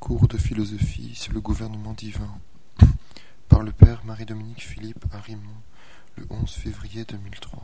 Cours de philosophie sur le gouvernement divin par le père Marie-Dominique Philippe à Rimont le 11 février 2003.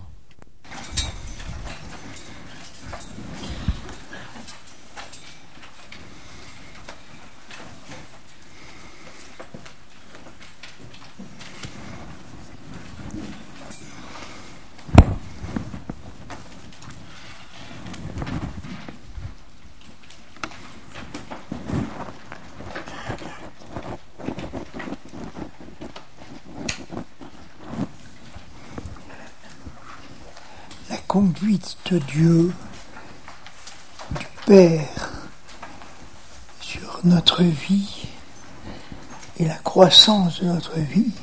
Conduite de Dieu, du Père, sur notre vie et la croissance de notre vie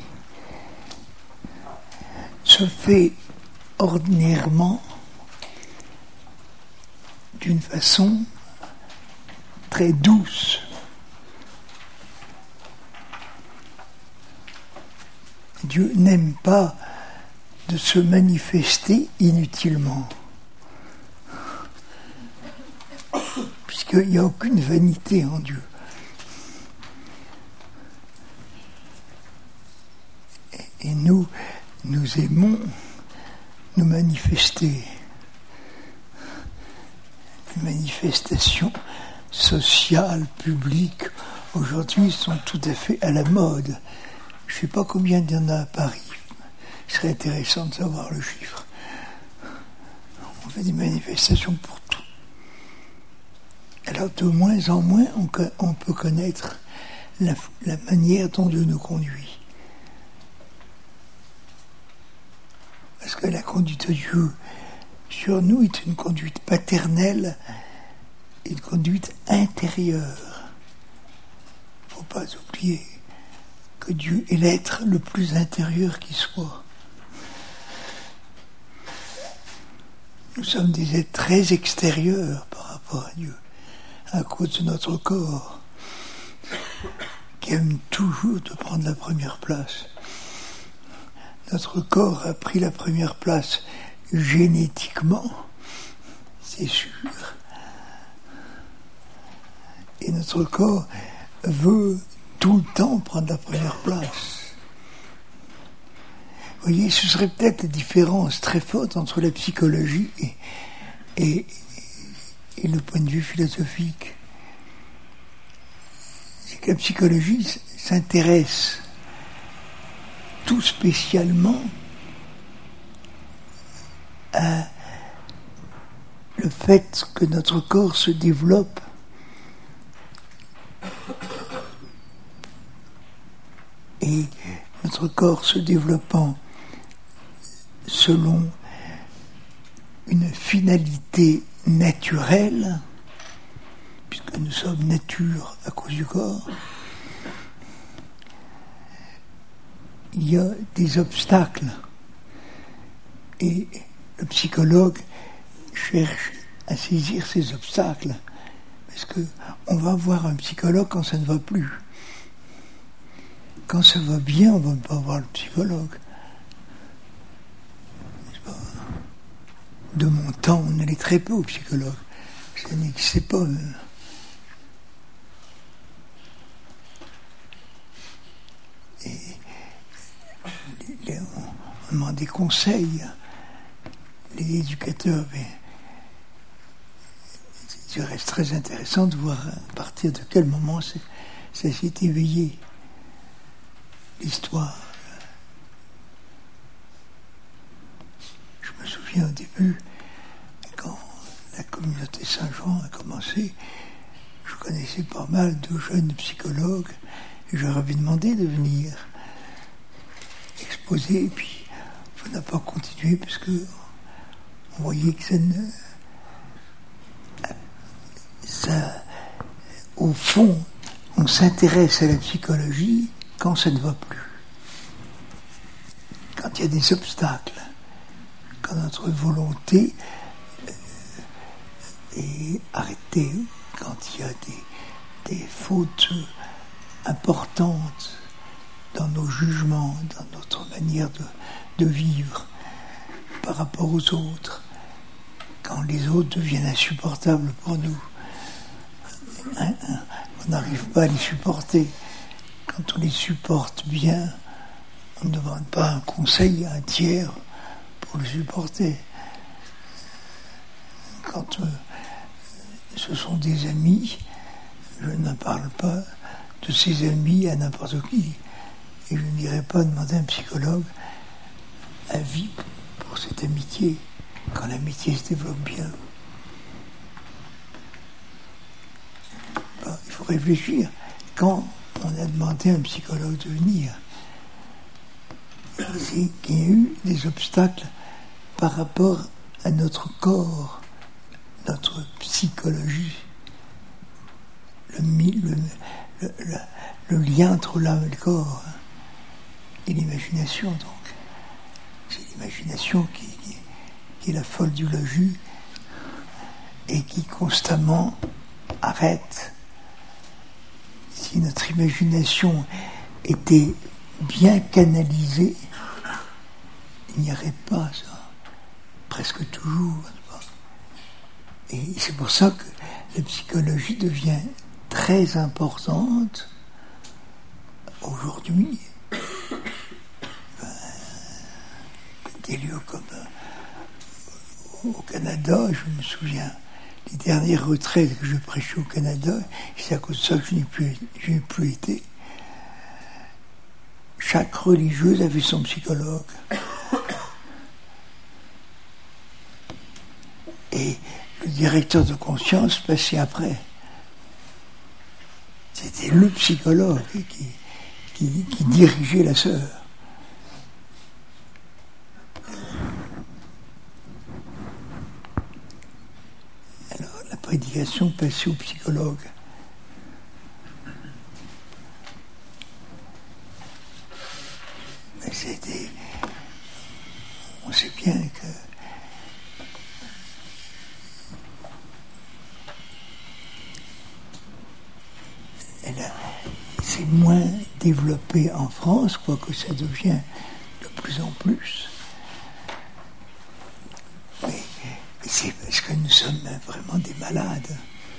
se fait ordinairement d'une façon très douce. Dieu n'aime pas de se manifester inutilement, puisqu'il n'y a aucune vanité en Dieu. Et nous aimons nous manifester. Les manifestations sociales, publiques, aujourd'hui sont tout à fait à la mode. Je ne sais pas combien il y en a à Paris. Il serait intéressant de savoir le chiffre. On fait des manifestations pour tout. Alors de moins en moins, on peut connaître la manière dont Dieu nous conduit. Parce que la conduite de Dieu sur nous est une conduite paternelle, une conduite intérieure. Il ne faut pas oublier que Dieu est l'être le plus intérieur qui soit. Nous sommes des êtres très extérieurs par rapport à Dieu, à cause de notre corps, qui aime toujours de prendre la première place. Notre corps a pris la première place génétiquement, c'est sûr. Et notre corps veut tout le temps prendre la première place. Vous voyez, ce serait peut-être la différence très forte entre la psychologie et le point de vue philosophique. C'est que la psychologie s'intéresse tout spécialement à le fait que notre corps se développe et notre corps se développant selon une finalité naturelle, puisque nous sommes nature à cause du corps, il y a des obstacles. Et le psychologue cherche à saisir ces obstacles, parce qu'on va voir un psychologue quand ça ne va plus. Quand ça va bien, on ne va pas voir le psychologue. De mon temps, on allait très peu au psychologue. Ça n'existait pas. Et on demandait conseils. Les éducateurs, ça reste très intéressant de voir à partir de quel moment ça s'est éveillé. L'histoire. Je me souviens au début, quand la communauté Saint-Jean a commencé, je connaissais pas mal de jeunes psychologues et je leur avais demandé de venir exposer, et puis on n'a pas continué parce que on voyait que au fond, on s'intéresse à la psychologie quand ça ne va plus, quand il y a des obstacles, quand notre volonté est arrêtée, quand il y a des fautes importantes dans nos jugements, dans notre manière de vivre par rapport aux autres, quand les autres deviennent insupportables pour nous. on n'arrive pas à les supporter. Quand on les supporte bien, on ne demande pas un conseil à un tiers pour le supporter. Quand ce sont des amis, je ne parle pas de ses amis à n'importe qui. Et je n'irai pas demander à un psychologue avis pour cette amitié, quand l'amitié se développe bien. Il faut réfléchir. Quand on a demandé à un psychologue de venir, c'est qu'il y a eu des obstacles par rapport à notre corps, notre psychologie, le lien entre l'âme et le corps, et l'imagination, donc. C'est l'imagination qui est la folle du logis et qui constamment arrête. Si notre imagination était bien canalisée, il n'y aurait pas ça, presque toujours. Et c'est pour ça que la psychologie devient très importante aujourd'hui. Des lieux comme au Canada, je me souviens, les dernières retraites que je prêchais au Canada, c'est à cause de ça que je n'ai plus été. Chaque religieuse avait son psychologue. Et le directeur de conscience passait après. C'était le psychologue qui dirigeait la sœur. Alors, la prédication passait au psychologue. Mais c'était... On sait bien que c'est moins développé en France, quoique ça devient de plus en plus. Mais c'est parce que nous sommes vraiment des malades.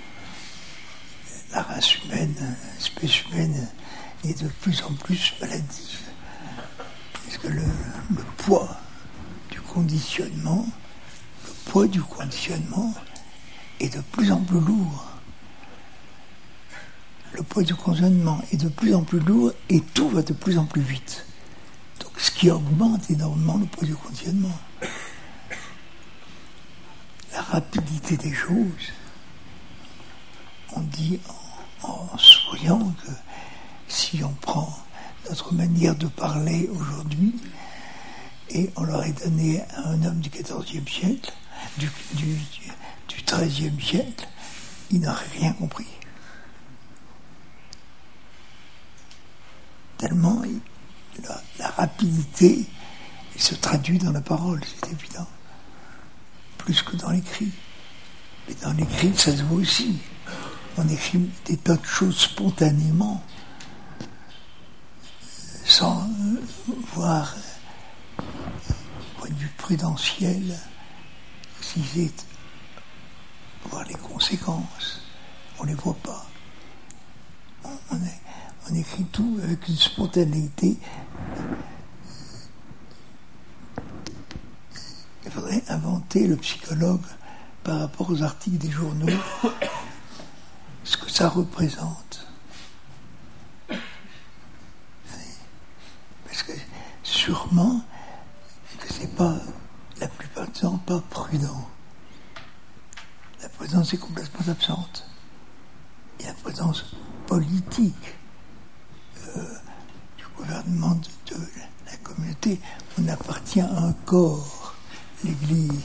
La race humaine, l'espèce humaine est de plus en plus maladive. Parce que le poids du conditionnement est de plus en plus lourd. Le poids du conditionnement est de plus en plus lourd et tout va de plus en plus vite. Donc ce qui augmente énormément le poids du conditionnement. La rapidité des choses. On dit en souriant que si on prend notre manière de parler aujourd'hui et on l'aurait donné à un homme du XIVe siècle, du XIIIe siècle, il n'aurait rien compris. Tellement la rapidité se traduit dans la parole, c'est évident, plus que dans l'écrit. Mais dans l'écrit, ça se voit aussi. On écrit des tas de choses spontanément, sans voir, du point de vue prudentiel, si c'est voir les conséquences. On ne les voit pas. On écrit tout avec une spontanéité. Il faudrait inventer le psychologue par rapport aux articles des journaux, ce que ça représente. Parce que sûrement que c'est pas, la plupart du temps, pas prudent. La prudence est complètement absente. Et la prudence politique du gouvernement de la communauté, on appartient à un corps, l'Église.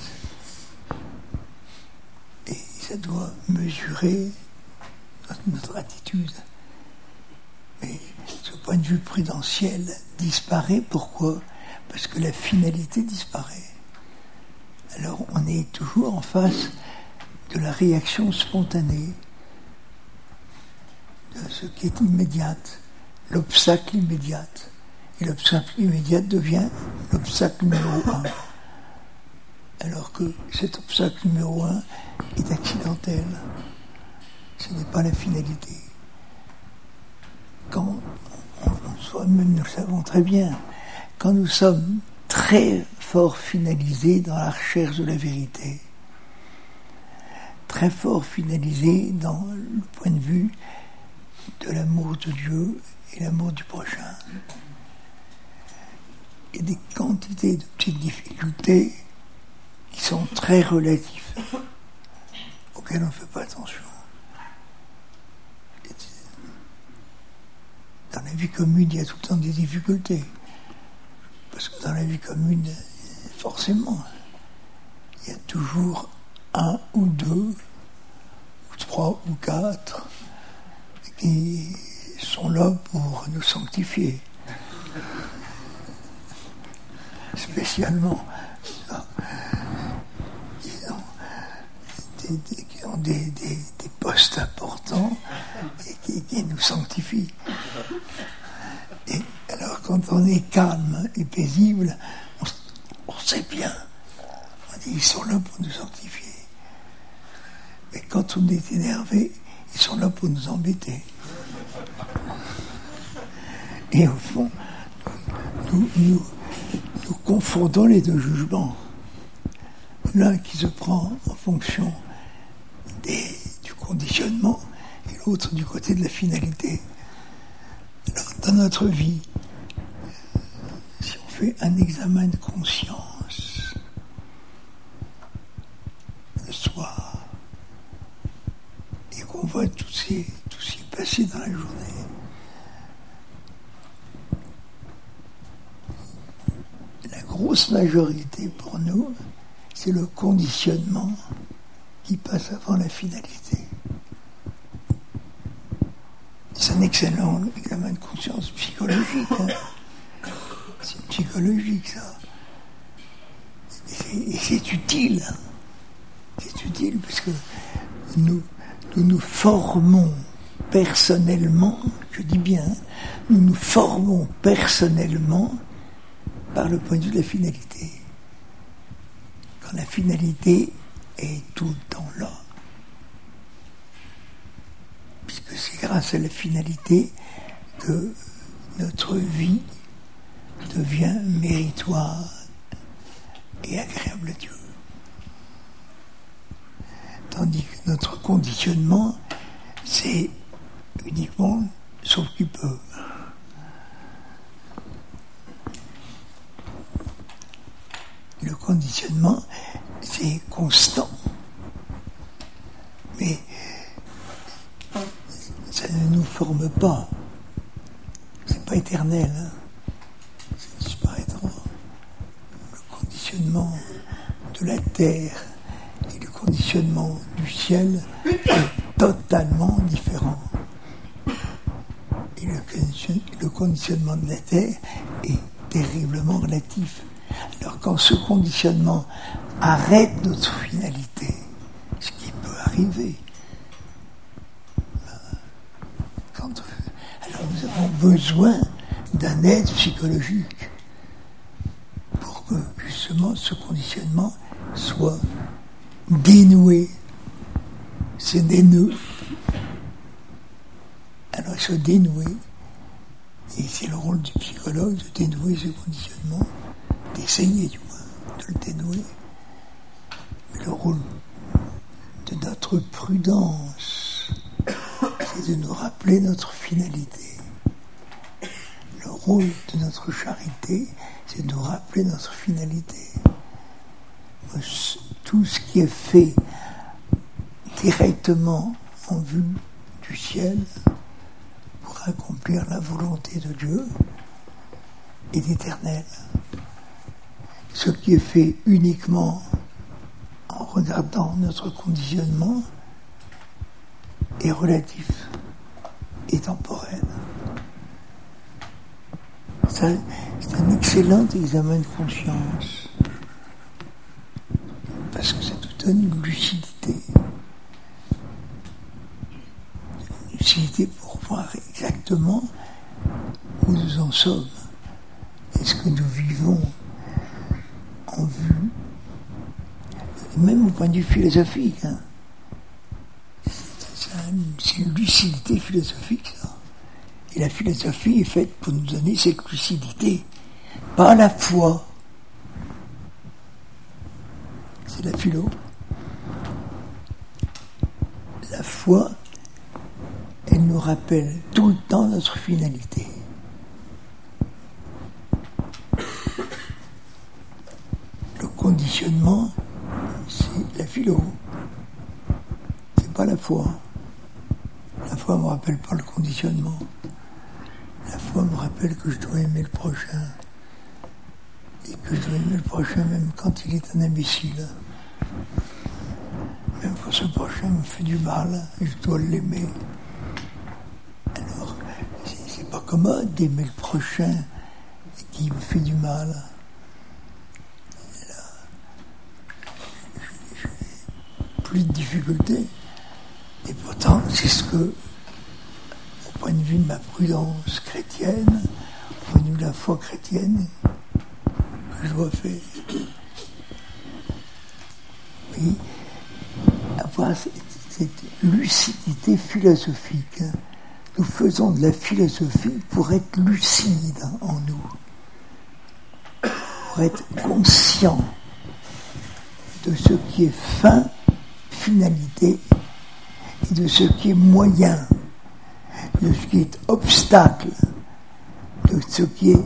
Et ça doit mesurer notre attitude. Mais ce point de vue prudentiel disparaît. Pourquoi ? Parce que la finalité disparaît. Alors on est toujours en face de la réaction spontanée, de ce qui est immédiate, l'obstacle immédiat. Et l'obstacle immédiat devient l'obstacle numéro 1. Alors que cet obstacle numéro 1 est accidentel. Ce n'est pas la finalité. quand, soi-même nous le savons très bien, quand nous sommes très fort finalisés dans la recherche de la vérité, très fort finalisés dans le point de vue de l'amour de Dieu et l'amour du prochain, et des quantités de petites difficultés qui sont très relatives, auxquelles on ne fait pas attention. Dans la vie commune, il y a tout le temps des difficultés. Parce que dans la vie commune, forcément, il y a toujours un ou deux, ou trois ou quatre qui sont là pour nous sanctifier. Spécialement. Qui ont des postes importants et qui nous sanctifient. Et alors, quand on est calme et paisible, on sait bien. On dit, ils sont là pour nous sanctifier. Mais quand on est énervé, ils sont là pour nous embêter. Et au fond, nous confondons les deux jugements. L'un qui se prend en fonction du conditionnement et l'autre du côté de la finalité. Alors, dans notre vie, si on fait un examen de conscience le soir et qu'on voit tout ce qui est passé dans la journée, la grosse majorité pour nous, c'est le conditionnement qui passe avant la finalité. C'est un excellent examen de conscience psychologique. Hein. C'est psychologique, ça. Et c'est utile. C'est utile parce que nous formons personnellement, je dis bien, nous nous formons personnellement par le point de vue de la finalité. Quand la finalité est tout le temps là. Puisque c'est grâce à la finalité que notre vie devient méritoire et agréable à Dieu. Tandis que notre conditionnement, c'est uniquement sauf qu'il peut. Le conditionnement, c'est constant. Mais ça ne nous forme pas. C'est pas éternel. Hein. Ça disparaîtra. Le conditionnement de la terre et le conditionnement du ciel est totalement différent. Et le conditionnement de la terre est terriblement relatif. Alors quand ce conditionnement arrête notre finalité, ce qui peut arriver, alors nous avons besoin d'un aide psychologique pour que justement ce conditionnement soit dénoué. C'est des nœuds. Alors il soit dénoué, et c'est le rôle du psychologue de dénouer ce conditionnement, d'essayer du moins de le dénouer. Mais le rôle de notre prudence, c'est de nous rappeler notre finalité. Le rôle de notre charité, c'est de nous rappeler notre finalité. Tout ce qui est fait directement en vue du ciel pour accomplir la volonté de Dieu est éternel. Ce qui est fait uniquement en regardant notre conditionnement est relatif et temporel. C'est un excellent examen de conscience parce que ça nous donne une lucidité. Une lucidité pour voir exactement où nous en sommes. Est-ce que nous vivons en vue, même au point de vue philosophique, hein. C'est une lucidité philosophique, ça. Et la philosophie est faite pour nous donner cette lucidité, pas la foi. C'est la philo. La foi, elle nous rappelle tout le temps notre finalité. Le conditionnement, c'est la philo. C'est pas la foi. La foi ne me rappelle pas le conditionnement. La foi me rappelle que je dois aimer le prochain. Et que je dois aimer le prochain même quand il est un imbécile. Même quand ce prochain me fait du mal, je dois l'aimer. Alors, c'est pas commode d'aimer le prochain qui me fait du mal. Là, j'ai plus de difficultés. Et pourtant, c'est ce que, au point de vue de ma prudence chrétienne, au point de vue de la foi chrétienne, que je dois faire. Oui, avoir cette lucidité philosophique. Nous faisons de la philosophie pour être lucide en nous, pour être conscient de ce qui est fin, finalité, et de ce qui est moyen, de ce qui est obstacle, de ce qui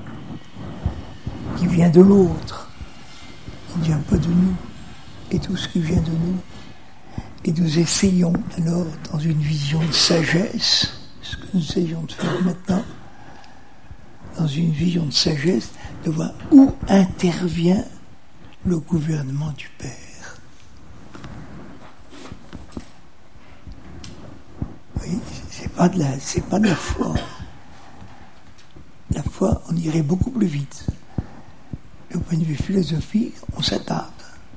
vient de l'autre, qui ne vient pas de nous, et tout ce qui vient de nous. Et nous essayons alors, dans une vision de sagesse, ce que nous essayons de faire maintenant, dans une vision de sagesse, de voir où intervient le gouvernement du Père. Oui, c'est pas de la foi. La foi, on irait beaucoup plus vite. Et au point de vue philosophique, on s'attarde.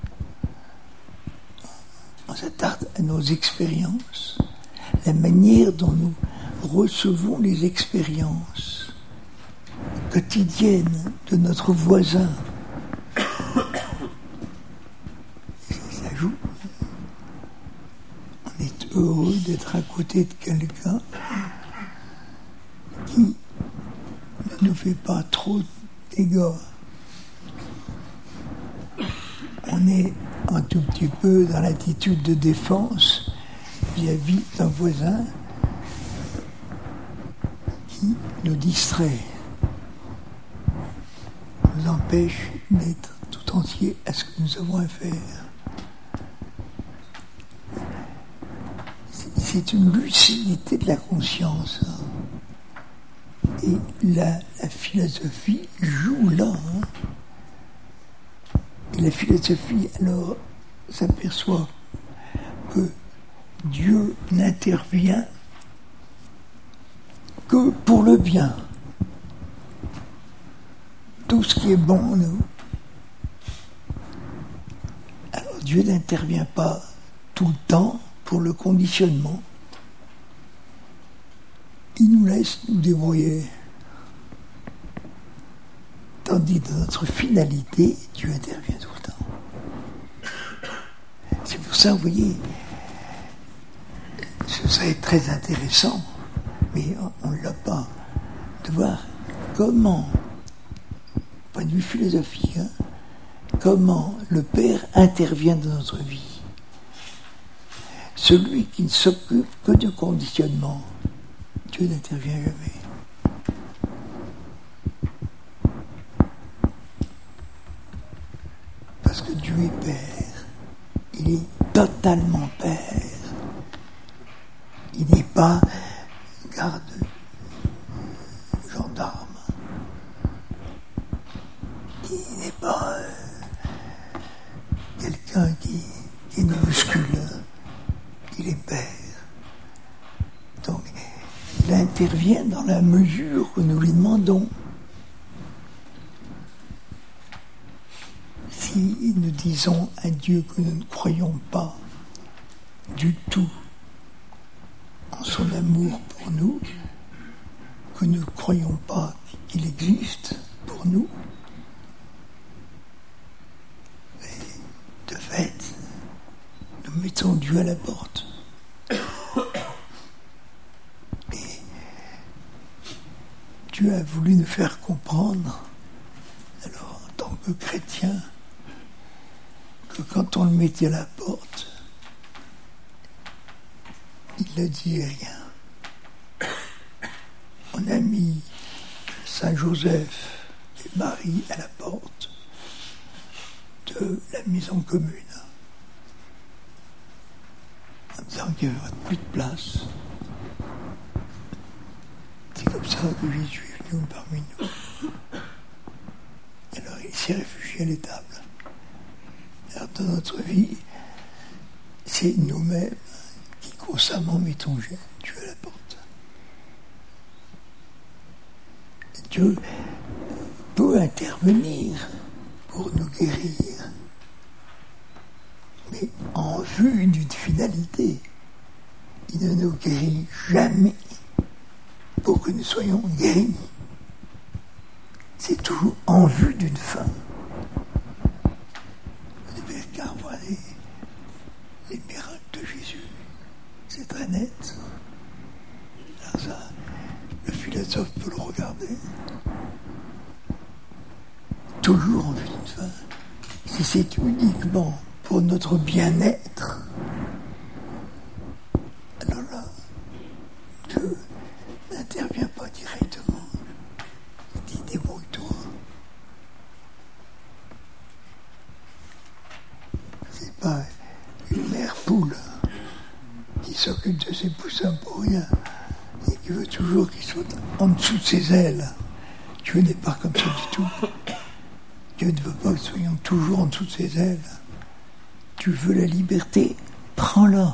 On s'attarde à nos expériences, la manière dont nous recevons les expériences quotidiennes de notre voisin. Ça joue. On est heureux d'être à côté de quelqu'un qui ne nous fait pas trop de dégâts. On est un tout petit peu dans l'attitude de défense vis-à-vis d'un voisin qui nous distrait, nous empêche d'être tout entier à ce que nous avons à faire. C'est une lucidité de la conscience. Et la philosophie joue là. Et la philosophie, alors, s'aperçoit que Dieu n'intervient que pour le bien. Tout ce qui est bon en nous. Alors Dieu n'intervient pas tout le temps pour le conditionnement. Il nous laisse nous débrouiller. Tandis que dans notre finalité, Dieu intervient tout le temps. C'est pour ça, vous voyez, ce serait très intéressant, mais on ne l'a pas, de voir comment, point de vue philosophique, comment le Père intervient dans notre vie. Celui qui ne s'occupe que du conditionnement, Dieu n'intervient jamais. Parce que Dieu est Père. Il est totalement Père. Il n'est pas garde, gendarme. Il n'est pas quelqu'un qui nous bouscule. Il est Père. Donc, il intervient dans la mesure où nous lui demandons. Si nous disons à Dieu que nous ne croyons pas du tout en son amour pour nous, que nous ne croyons pas qu'il existe pour nous, et de fait, nous mettons Dieu à la porte. Et Dieu a voulu nous faire comprendre, alors en tant que chrétien, que quand on le mettait à la porte, il ne disait rien. On a mis Saint Joseph et Marie à la porte de la maison commune, en disant qu'il n'y avait plus de place. C'est comme ça que Jésus est venu parmi nous. Alors il s'est réfugié à l'étable. Alors dans notre vie, c'est nous-mêmes qui constamment mettons Dieu à la porte. Dieu peut intervenir pour nous guérir, mais en vue d'une finalité. Il ne nous guérit jamais pour que nous soyons guéris. C'est toujours en vue d'une fin. Vous devez regarder les miracles de Jésus. C'est très net. Alors ça, le philosophe peut le regarder. Toujours en vue d'une fin. Si c'est uniquement pour notre bien-être, alors là, Dieu n'intervient pas directement. Il dit débrouille-toi. C'est pas une mère poule qui s'occupe de ses poussins pour rien et qui veut toujours qu'ils soient en dessous de ses ailes. Dieu n'est pas comme ça du tout. Dieu ne veut pas que nous soyons toujours en dessous de ses ailes. Tu veux la liberté, prends-la.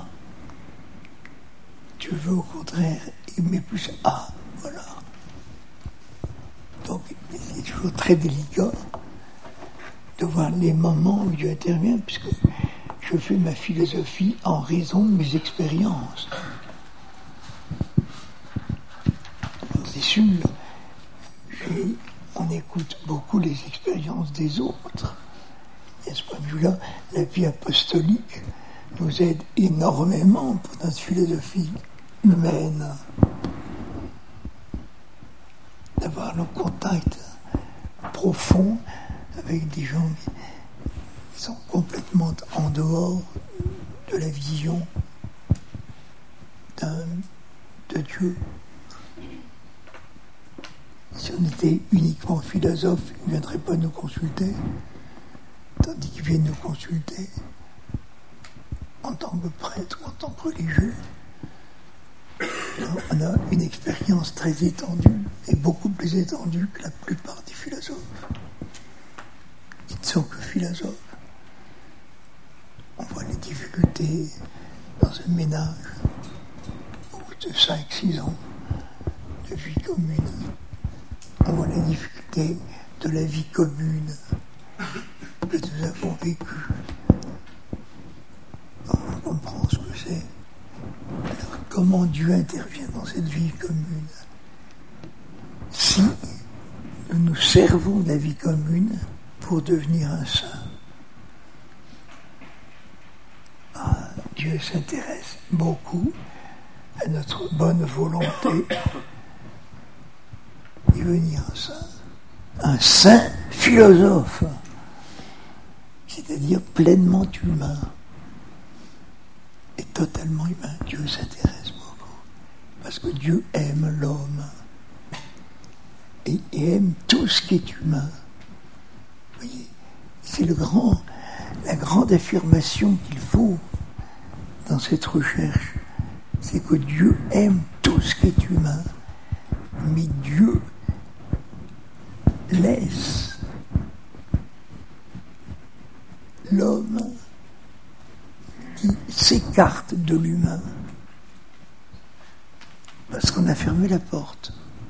Tu veux au contraire aimer plus. Ah, voilà. Donc, c'est toujours très délicat de voir les moments où Dieu intervient, puisque je fais ma philosophie en raison de mes expériences. Alors, c'est sûr, on écoute beaucoup les expériences des autres. Et à ce point de vue-là, la vie apostolique nous aide énormément pour notre philosophie humaine. D'avoir le contact profond avec des gens qui sont complètement en dehors de la vision de Dieu. Si on était uniquement philosophe, ils ne viendraient pas nous consulter, tandis qu'ils viennent nous consulter en tant que prêtre ou en tant que religieux. Alors, on a une expérience très étendue, et beaucoup plus étendue que la plupart des philosophes. Ils ne sont que philosophes. On voit les difficultés dans un ménage au bout de 5-6 ans de vie commune. On voit les difficultés de la vie commune que nous avons vécue. On comprend ce que c'est. Alors, comment Dieu intervient dans cette vie commune? Si nous nous servons de la vie commune pour devenir un saint. Dieu s'intéresse beaucoup à notre bonne volonté de devenir un saint philosophe, c'est-à-dire pleinement humain et totalement humain. Dieu s'intéresse beaucoup parce que Dieu aime l'homme et aime tout ce qui est humain. Vous voyez, c'est la grande affirmation qu'il faut dans cette recherche, c'est que Dieu aime tout ce qui est humain, mais Dieu laisse l'homme qui s'écarte de l'humain parce qu'on a fermé la porte.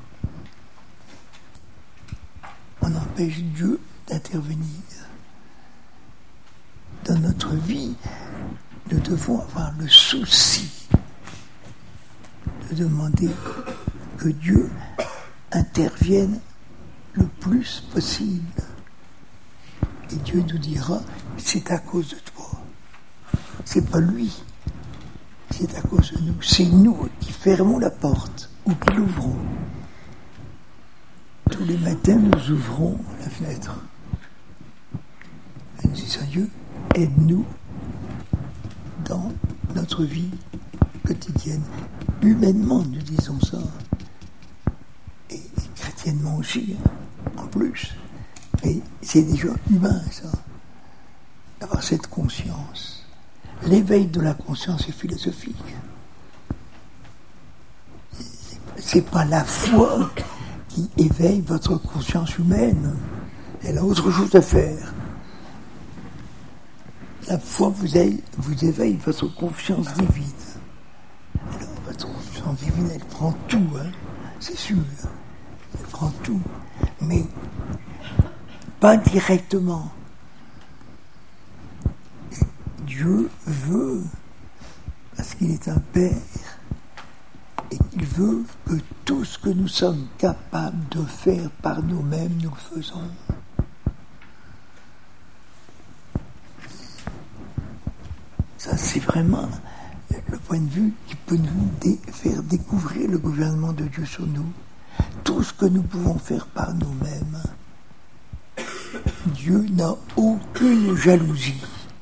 On empêche Dieu d'intervenir. Dans notre vie, nous devons avoir le souci de demander que Dieu intervienne le plus possible. Et Dieu nous dira, c'est à cause de toi. C'est pas lui. C'est à cause de nous. C'est nous qui fermons la porte ou qui l'ouvrons. tous les matins, nous ouvrons la fenêtre. Et nous disons, Dieu, aide-nous dans notre vie quotidienne. Humainement, nous disons ça. Et chrétiennement aussi, en plus. Mais c'est déjà humain, ça, d'avoir cette conscience. L'éveil de la conscience est philosophique. C'est pas la foi qui éveille votre conscience humaine. Elle a autre chose à faire. La foi vous éveille votre confiance divine. Alors, votre confiance divine, elle prend tout, hein, c'est sûr. Elle prend tout. Mais pas directement. Dieu veut, parce qu'il est un Père, et qu'il veut que tout ce que nous sommes capables de faire par nous-mêmes, nous le faisons. Ça, c'est vraiment le point de vue qui peut nous faire découvrir le gouvernement de Dieu sur nous. Tout ce que nous pouvons faire par nous-mêmes, Dieu n'a aucune jalousie.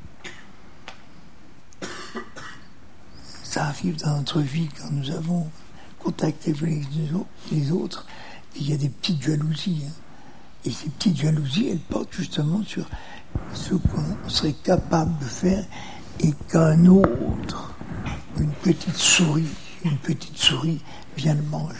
Ça arrive dans notre vie quand nous avons contact avec les autres, et il y a des petites jalousies. Hein. Et ces petites jalousies, elles portent justement sur ce qu'on serait capable de faire et qu'un autre, une petite souris vient le manger.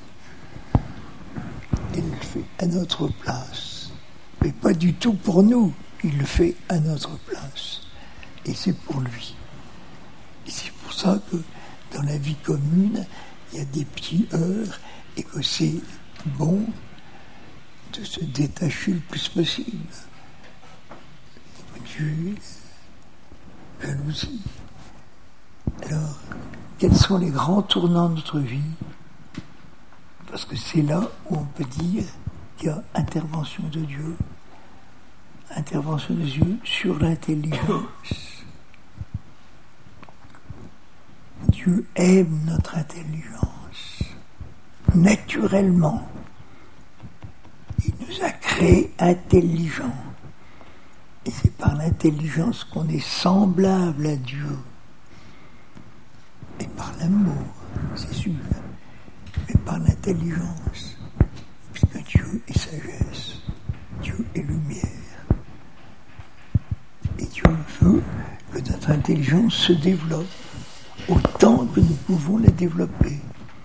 Il le fait à notre place. Mais pas du tout pour nous, il le fait à notre place. Et c'est pour lui. Et c'est pour ça que dans la vie commune, il y a des petits heurts et que c'est bon de se détacher le plus possible. Dieu, jalousie. Alors, quels sont les grands tournants de notre vie? Parce que c'est là où on peut dire qu'il y a intervention de Dieu sur l'intelligence. Dieu aime notre intelligence, naturellement. Il nous a créés intelligents. Et c'est par l'intelligence qu'on est semblable à Dieu. Et par l'amour, c'est sûr. Mais par l'intelligence. Puisque Dieu est sagesse. Dieu est lumière. Et Dieu veut que notre intelligence se développe autant que nous pouvons la développer.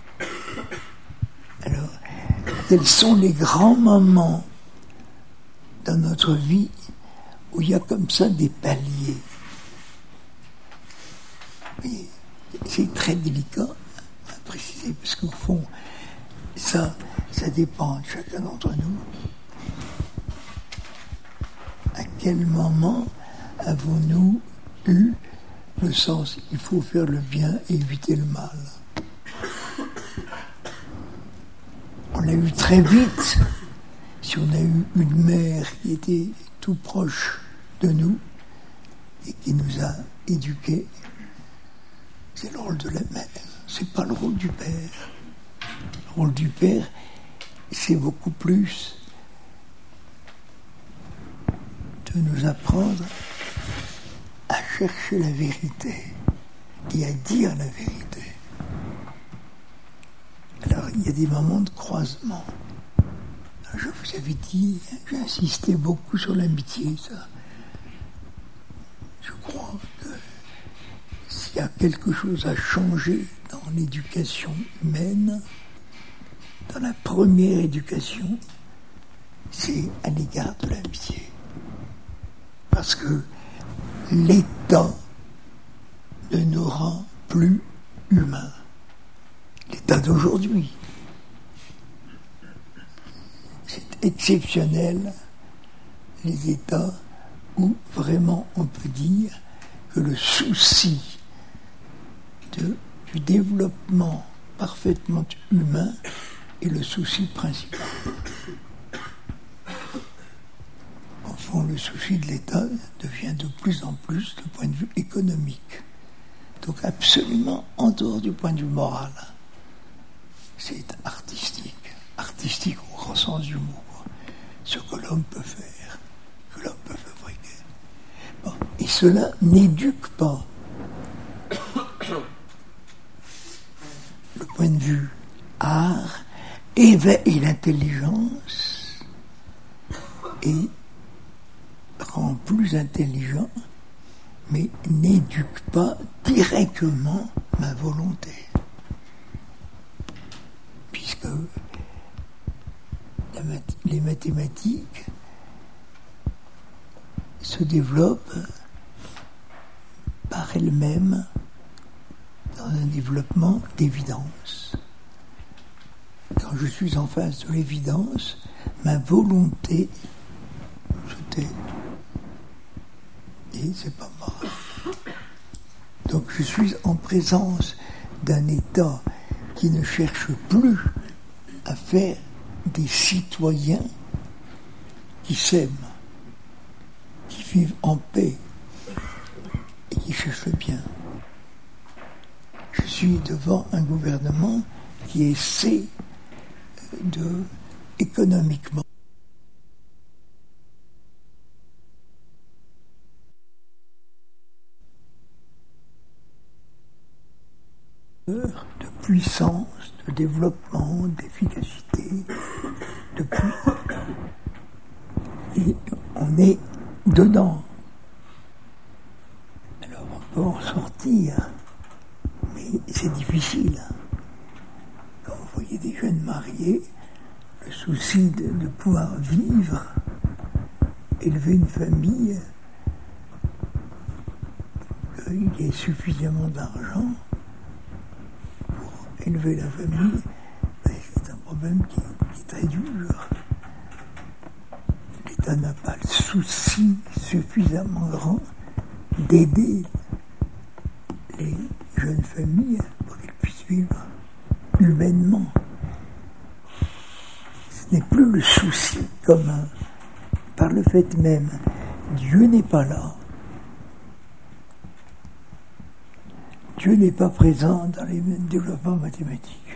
Alors, quels sont les grands moments dans notre vie où il y a comme ça des paliers? Mais c'est très délicat à préciser, parce qu'au fond, ça dépend de chacun d'entre nous. À quel moment avons-nous eu le sens, il faut faire le bien et éviter le mal? On l'a eu très vite. Si on a eu une mère qui était tout proche de nous et qui nous a éduqués, c'est le rôle de la mère, c'est pas le rôle du père. Le rôle du père, c'est beaucoup plus de nous apprendre à chercher la vérité et à dire la vérité. Alors, il y a des moments de croisement. Je vous avais dit, j'ai insisté beaucoup sur l'amitié, ça. Je crois que s'il y a quelque chose à changer dans l'éducation humaine, dans la première éducation, c'est à l'égard de l'amitié. Parce que l'État ne nous rend plus humains. L'État d'aujourd'hui. C'est exceptionnel, les États où vraiment on peut dire que le souci du développement parfaitement humain est le souci principal. Au fond, le souci de l'État devient de plus en plus du point de vue économique. Donc absolument en dehors du point de vue moral. C'est artistique au grand sens du mot, quoi. Ce que l'homme peut faire, que l'homme peut fabriquer. Bon. Et cela n'éduque pas. Le point de vue art éveille l'intelligence et rend plus intelligent, mais n'éduque pas directement ma volonté. Puisque les mathématiques se développent par elles-mêmes dans un développement d'évidence. Quand je suis en face de l'évidence, ma volonté se tait. Et c'est pas marrant. Donc je suis en présence d'un État qui ne cherche plus à faire des citoyens qui s'aiment, qui vivent en paix et qui cherchent le bien. Je suis devant un gouvernement qui essaie de, économiquement, de puissance, de développement, d'efficacité, et on est dedans. Alors on peut en sortir, mais c'est difficile. Quand vous voyez des jeunes mariés, le souci de pouvoir vivre, élever une famille, qu'il y ait suffisamment d'argent pour élever la famille, c'est un problème qui est très dur. L'État n'a pas le souci suffisamment grand d'aider les jeunes familles pour qu'elles puissent vivre humainement. Ce n'est plus le souci commun. Par le fait même, Dieu n'est pas là. Dieu n'est pas présent dans les développements mathématiques.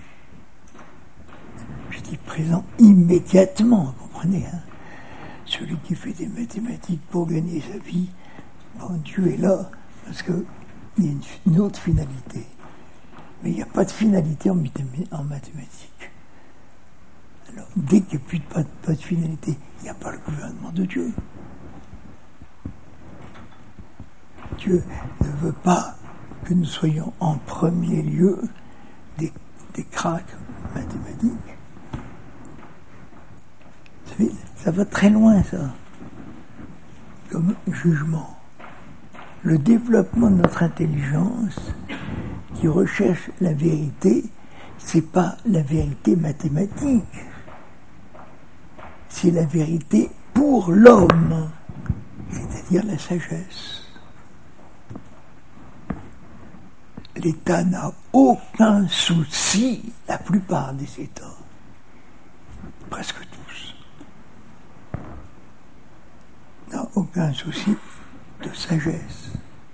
Je dis présent immédiatement, vous comprenez, hein? Celui qui fait des mathématiques pour gagner sa vie, bon, Dieu est là parce qu'il y a une autre finalité. Mais il n'y a pas de finalité en mathématiques. Alors, dès qu'il n'y a plus pas de finalité, il n'y a pas le gouvernement de Dieu. Dieu ne veut pas que nous soyons en premier lieu des cracks mathématiques. Vous savez, ça va très loin, ça, comme jugement. Le développement de notre intelligence qui recherche la vérité, c'est pas la vérité mathématique, c'est la vérité pour l'homme, c'est-à-dire la sagesse. L'État n'a aucun souci, la plupart des États, presque tous, n'a aucun souci de sagesse.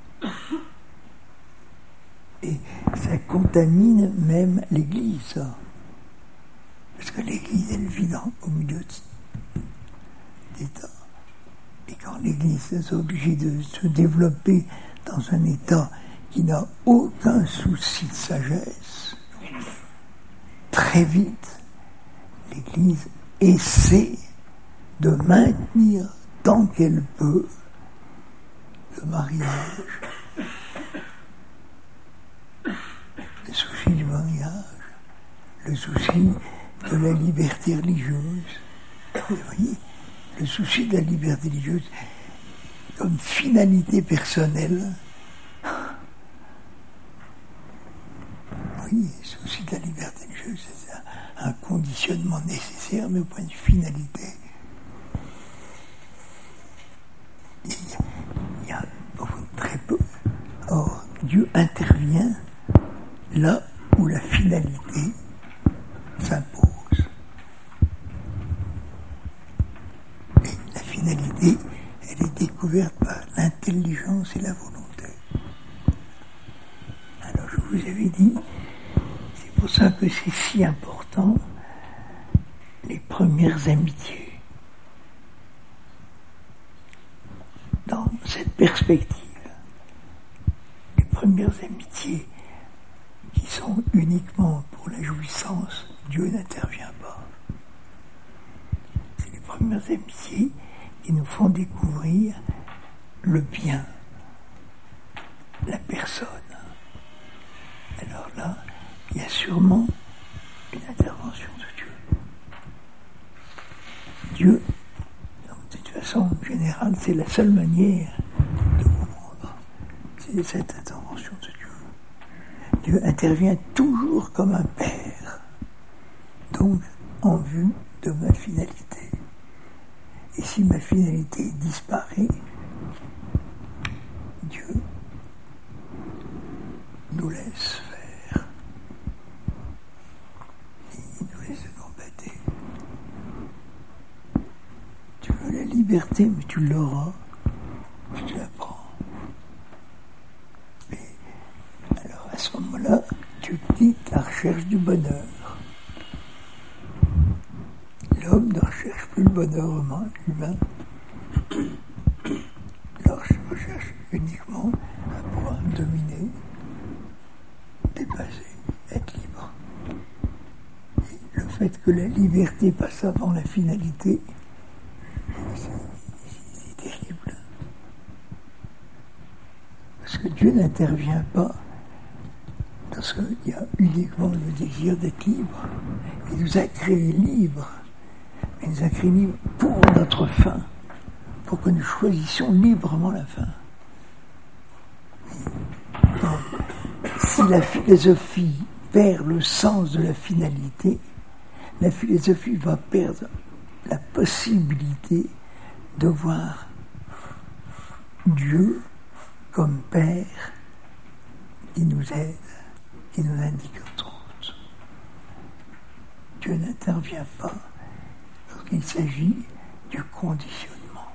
Et ça contamine même l'Église, ça. Parce que l'Église, elle vit au milieu d'États. Et quand l'Église est obligée de se développer dans un État qui n'a aucun souci de sagesse, très vite, l'Église essaie de maintenir tant qu'elle peut le mariage, le souci du mariage, le souci de la liberté religieuse. Vous voyez, le souci de la liberté religieuse comme finalité personnelle. Oui, le souci de la liberté religieuse, c'est un conditionnement nécessaire, mais au point de vue finalité, il y a très peu. Or, Dieu intervient là où la finalité s'impose. Et la finalité, elle est découverte par l'intelligence et la volonté. Alors, je vous avais dit, c'est pour ça que c'est si important les premières amitiés. Dans cette perspective, les premières amitiés qui sont uniquement pour la jouissance, Dieu n'intervient pas. C'est les premières amitiés qui nous font découvrir le bien, la personne. Alors là, il y a sûrement une intervention de Dieu. Dieu, de toute façon générale, c'est la seule manière de comprendre. C'est cette intervention de Dieu. Dieu intervient toujours comme un père, donc en vue de ma finalité. Et si ma finalité disparaît, Dieu nous laisse faire. Il nous laisse combattre. Tu veux la liberté, mais tu l'auras. Tu la prends. Et alors à ce moment-là, tu quittes la recherche du bonheur. L'homme ne recherche plus le bonheur humain. Il recherche uniquement à pouvoir dominer, dépasser, être libre. Et le fait que la liberté passe avant la finalité, c'est terrible. Parce que Dieu n'intervient pas parce qu'il y a uniquement le désir d'être libre. Il nous a créés libres. Il nous a créés libres pour notre fin, pour que nous choisissions librement la fin. Donc, si la philosophie perd le sens de la finalité, la philosophie va perdre la possibilité de voir Dieu comme Père qui nous aide, qui nous indique notre route. Dieu n'intervient pas lorsqu'il s'agit du conditionnement.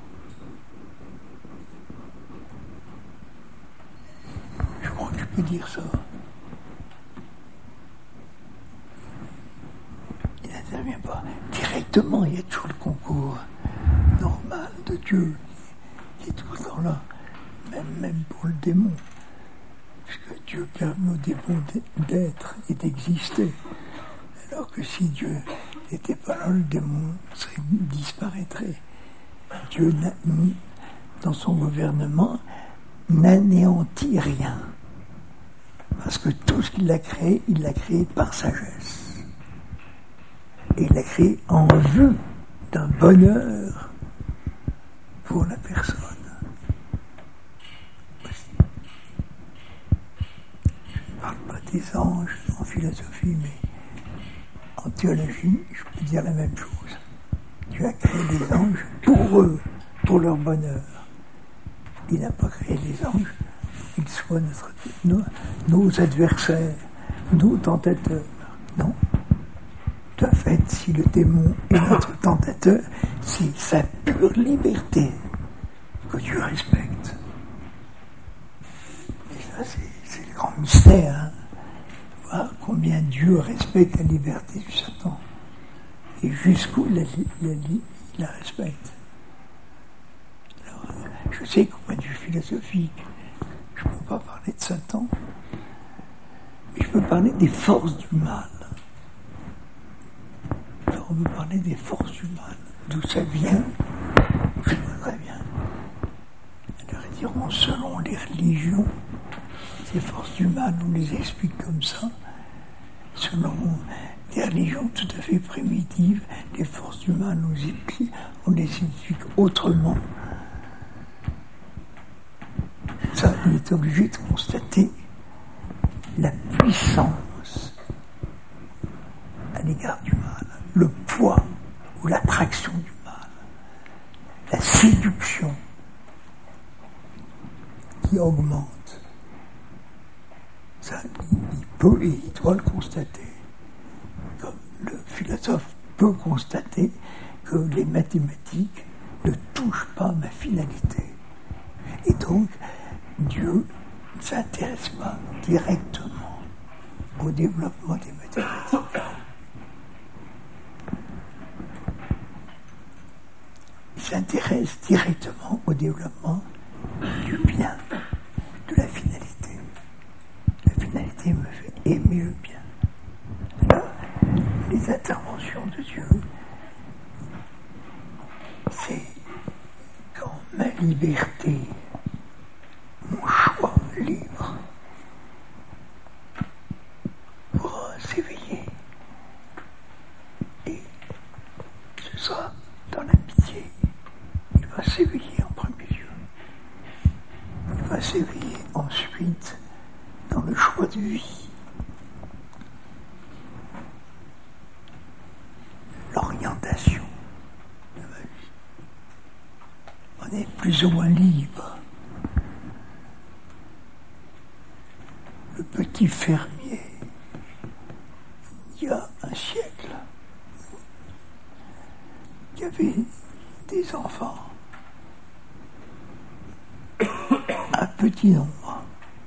Je crois que je peux dire ça. Il n'intervient pas directement, il y a toujours le concours normal de Dieu qui est tout le temps là, même pour le démon. Puisque Dieu permet au démon d'être et d'exister. Alors que si Dieu n'était pas là, le démon disparaîtrait. Dieu, dans son gouvernement, n'anéantit rien. Parce que tout ce qu'il a créé, il l'a créé par sagesse. Et il l'a créé en vue d'un bonheur pour la personne. Je ne parle pas des anges en philosophie, mais en théologie, je peux dire la même chose. Dieu a créé les anges pour eux, pour leur bonheur. Il n'a pas créé les anges, qu'ils soient nos adversaires, nos tentateurs. Non. De fait, si le démon est notre tentateur, c'est sa pure liberté que Dieu respecte. Et ça, c'est le grand mystère. Hein. Voir combien Dieu respecte la liberté du Satan. Et jusqu'où il la respecte. Alors, je sais qu'au point de vue philosophique, je ne peux pas parler de Satan, mais je peux parler des forces du mal. Alors on peut parler des forces du mal. D'où ça vient, je sais pas très bien. Alors ils diront, selon les religions, ces forces du mal, on les explique comme ça. Selon les religions tout à fait primitives, les forces du mal, on les explique autrement. Ça, il est obligé de constater la puissance à l'égard du mal, le poids ou l'attraction du mal, la séduction qui augmente. Ça, il peut et il doit le constater. Comme le philosophe peut constater que les mathématiques ne touchent pas ma finalité. Et donc, Dieu ne s'intéresse pas directement au développement des mathématiques. s'intéresse directement au développement du bien, de la finalité. La finalité me fait aimer le bien. Alors, les interventions de Dieu, c'est quand ma liberté, mon choix libre pourra s'éveiller. Et ce sera dans l'amitié. Il va s'éveiller en premier lieu. Il va s'éveiller ensuite dans le choix de vie. L'orientation de ma vie. On est plus ou moins libre. Le petit fermier, il y a un siècle, il y avait des enfants, un petit nombre.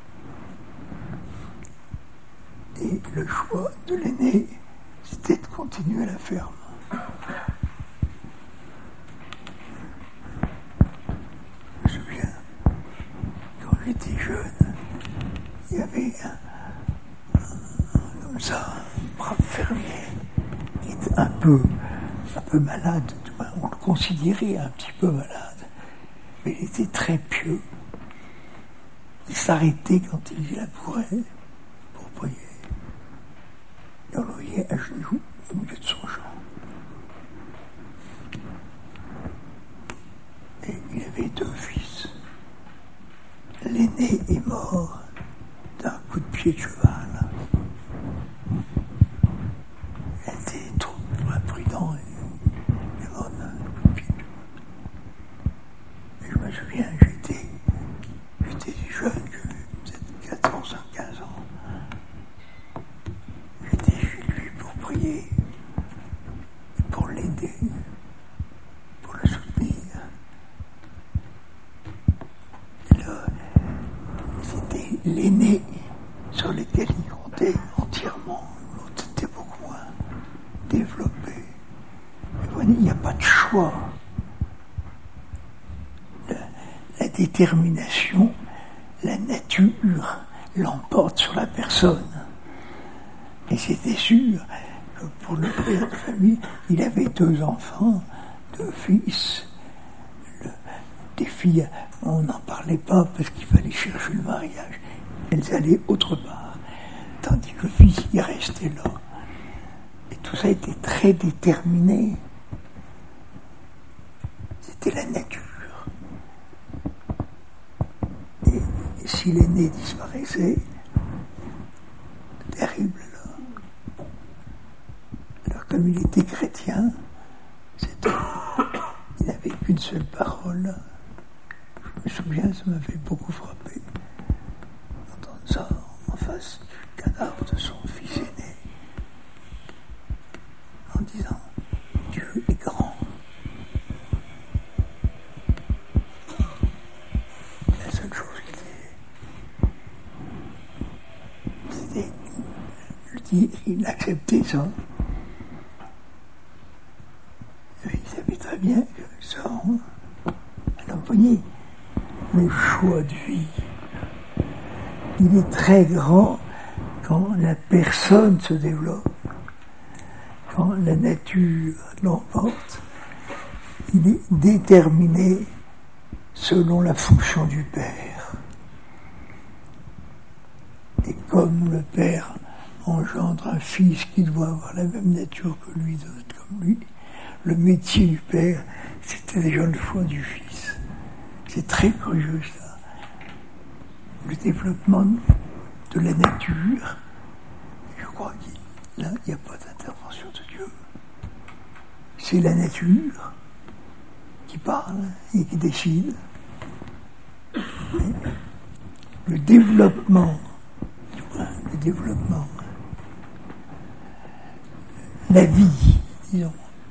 Et le choix de l'aîné, c'était de continuer la ferme. Je me souviens, quand j'étais jeune, il y avait comme ça, un brave fermier qui était un peu malade. On le considérait un petit peu malade, mais il était très pieux. Il s'arrêtait quand il labourait pour prier. Et on le voyait à genoux au milieu de son champ. Et il avait 2 fils. L'aîné est mort d'un coup de pied de cheval. Il était trop imprudent et il est mort d'un coup de pied de cheval. Et je me souviens, j'étais jeune, peut-être 14 ans, 15 ans. J'étais chez lui pour prier, pour l'aider, pour le soutenir. Et là, c'était l'aîné sur lequel il comptait entièrement. L'autre était beaucoup moins développé. Et voilà, il n'y a pas de choix. La détermination, la nature l'emporte sur la personne. Et c'était sûr que pour le père de famille, il avait 2 enfants, 2 fils. Des filles, on n'en parlait pas parce qu'il fallait chercher le mariage. Elles allaient autre part. Tandis que le fils, il restait là. Et tout ça était très déterminé. C'était la nature. Et si l'aîné disparaissait, terrible là. Alors comme il était chrétien, il n'avait qu'une seule parole. Je me souviens, ça m'avait beaucoup frappé d'entendre ça en face du cadavre de son fils aîné, en disant « Dieu est grand ». La seule chose c'était, il acceptait ça. Et il savait très bien que ça, alors vous voyez, le choix de vie, il est très grand quand la personne se développe, quand la nature l'emporte. Il est déterminé selon la fonction du Père. Et comme le Père engendre un fils qui doit avoir la même nature que lui, comme lui, le métier du Père, c'était déjà le choix du Fils. C'est très curieux ça. Le développement de la nature, je crois qu'il n'y a pas d'intervention de Dieu. C'est la nature qui parle et qui décide. Mais le développement, la vie, disons,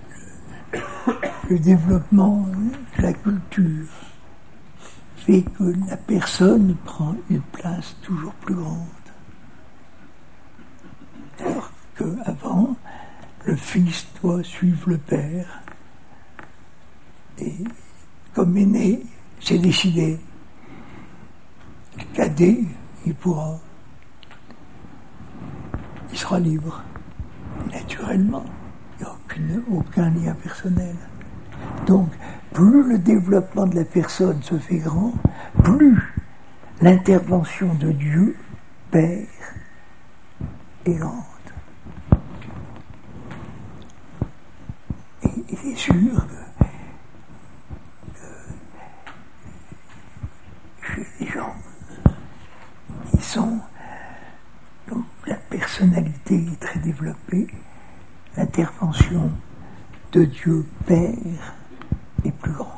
le développement de la culture fait que la personne prend une place toujours plus grande. Alors qu'avant, le fils doit suivre le père et l'homme est né, c'est décidé. Le cadet, il sera libre. Naturellement, il n'y a aucun lien personnel. Donc, plus le développement de la personne se fait grand, plus l'intervention de Dieu, Père, est grande. Et c'est sûr que chez les gens qui sont... Donc, la personnalité est très développée, l'intervention de Dieu Père est plus grande.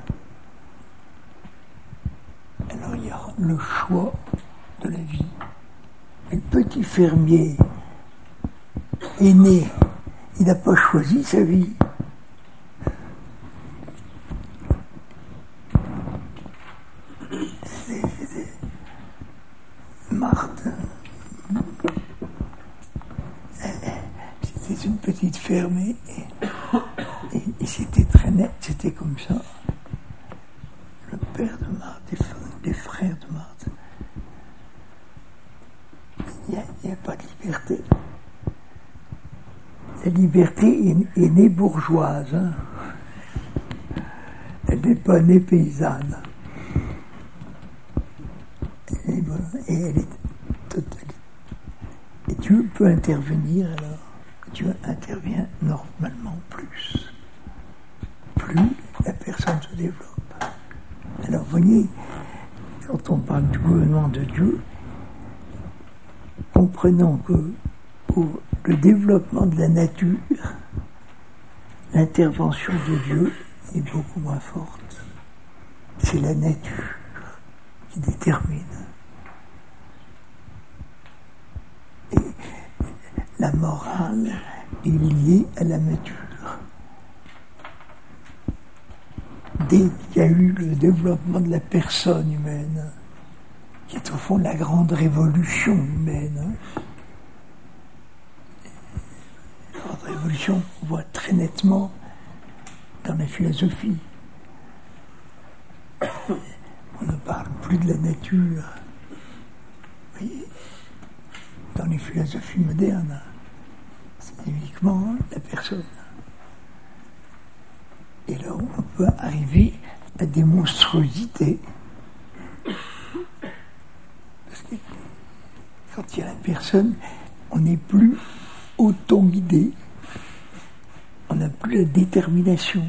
Alors il y a le choix de la vie. Le petit fermier est né, il n'a pas choisi sa vie. Marthe, c'était une petite ferme et c'était très net, c'était comme ça. Le père de Marthe, les frères de Marthe. Il n'y a pas de liberté. La liberté est née bourgeoise. Hein. Elle n'est pas née paysanne. Et elle est totale. Et Dieu peut intervenir alors. Dieu intervient normalement plus la personne se développe. Alors vous voyez, quand on parle du gouvernement de Dieu, comprenons que pour le développement de la nature, l'intervention de Dieu est beaucoup moins forte. C'est la nature qui détermine. Et la morale est liée à la nature. Dès qu'il y a eu le développement de la personne humaine, qui est au fond la grande révolution humaine, la grande révolution qu'on voit très nettement dans la philosophie. On ne parle plus de la nature. Vous voyez, dans les philosophies modernes, c'est uniquement la personne. Et là, on peut arriver à des monstruosités. Parce que quand il y a la personne, on n'est plus auto-guidé. On n'a plus la détermination.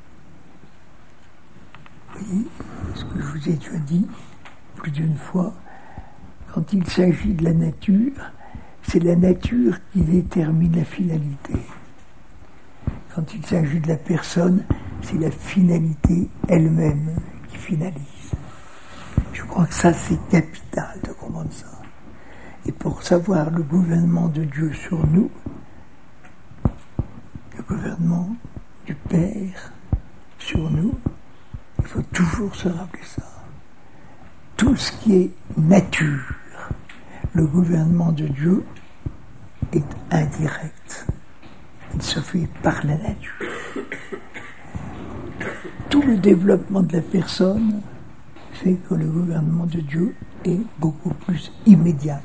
Vous voyez, ce que je vous ai déjà dit plus d'une fois, quand il s'agit de la nature, c'est la nature qui détermine la finalité. Quand il s'agit de la personne, c'est la finalité elle-même qui finalise. Je crois que ça, c'est capital de comprendre ça. Et pour savoir le gouvernement de Dieu sur nous, le gouvernement du Père sur nous, il faut toujours se rappeler ça. Tout ce qui est nature, le gouvernement de Dieu est indirect. Il se fait par la nature. Tout le développement de la personne fait que le gouvernement de Dieu est beaucoup plus immédiat.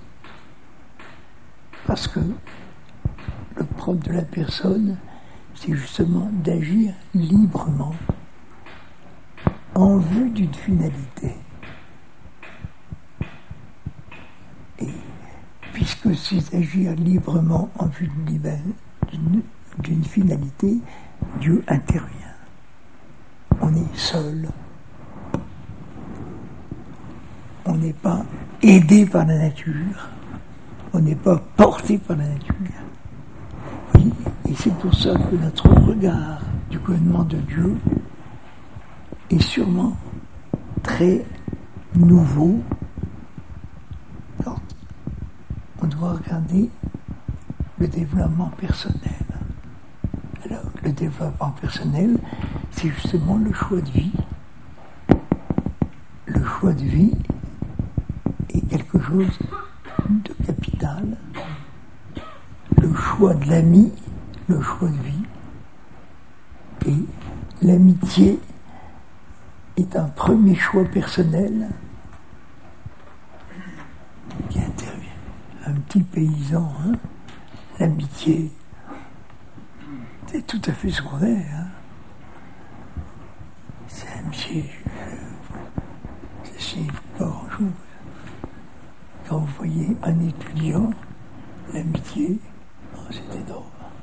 Parce que le propre de la personne, c'est justement d'agir librement en vue d'une finalité. Et puisque c'est agir librement en vue d'une finalité, Dieu intervient. On est seul. On n'est pas aidé par la nature. On n'est pas porté par la nature. Oui, et c'est pour ça que notre regard du gouvernement de Dieu est sûrement très nouveau quand on doit regarder le développement personnel. Alors, le développement personnel, c'est justement le choix de vie. Le choix de vie est quelque chose de capital. Le choix de l'ami, le choix de vie. Et l'amitié est un premier choix personnel qui intervient. Un petit paysan, hein, l'amitié, c'est tout à fait secondaire. Hein. C'est l'amitié, ça signifie pas grand-chose. Quand vous voyez un étudiant, l'amitié, oh, c'est énorme.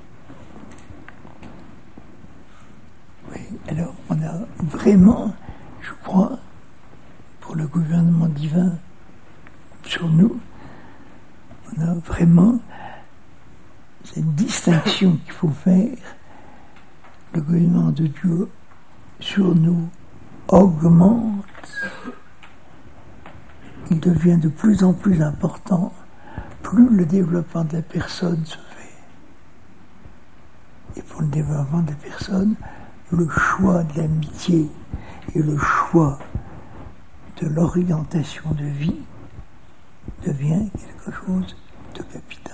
Oui, alors on a vraiment, je crois, pour le gouvernement divin sur nous, on a vraiment cette distinction qu'il faut faire. Le gouvernement de Dieu sur nous augmente, il devient de plus en plus important, plus le développement de la personne se fait. Et pour le développement de la personne, le choix de l'amitié et le choix de l'orientation de vie devient quelque chose de capital.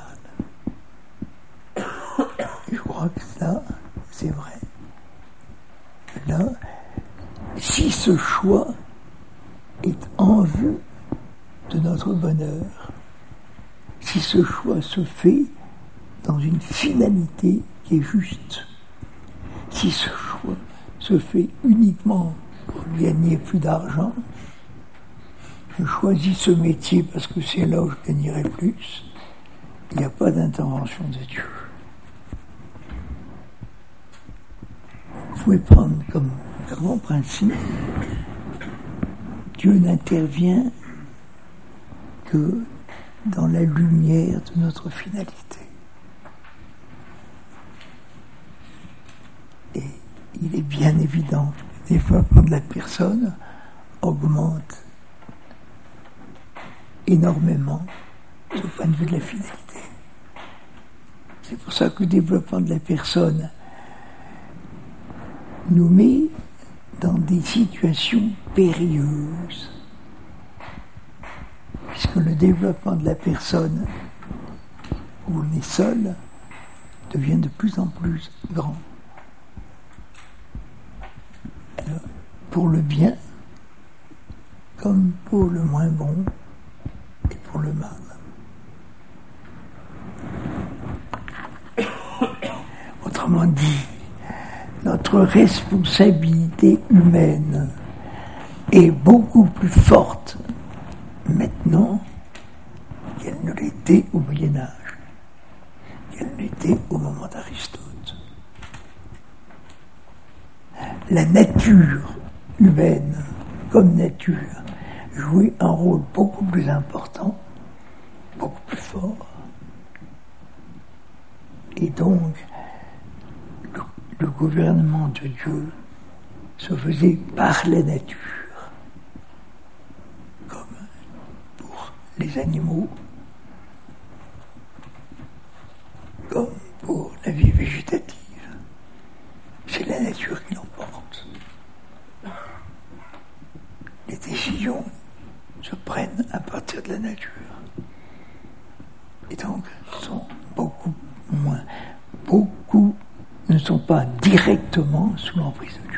Je crois que ça, c'est vrai. Là, si ce choix est en vue de notre bonheur, si ce choix se fait dans une finalité qui est juste, si ce choix se fait uniquement pour gagner plus d'argent, je choisis ce métier parce que c'est là où je gagnerai plus, il n'y a pas d'intervention de Dieu. Vous pouvez prendre comme grand principe, Dieu n'intervient que dans la lumière de notre finalité. Et il est bien évident que le développement de la personne augmente énormément du point de vue de la finalité. C'est pour ça que le développement de la personne nous met dans des situations périlleuses, puisque le développement de la personne où on est seul devient de plus en plus grand. Alors, pour le bien, comme pour le moins bon, et pour le mal. Autrement dit, notre responsabilité humaine est beaucoup plus forte maintenant qu'elle ne l'était au Moyen-Âge, qu'elle l'était au moment d'Aristote. La nature humaine, comme nature, jouait un rôle beaucoup plus important, beaucoup plus fort. Et donc, le gouvernement de Dieu se faisait par la nature, comme pour les animaux, comme pour la vie végétative. C'est la nature qui l'emporte. Les décisions se prennent à partir de la nature. Et donc, sont beaucoup ne sont pas directement sous l'emprise de Dieu.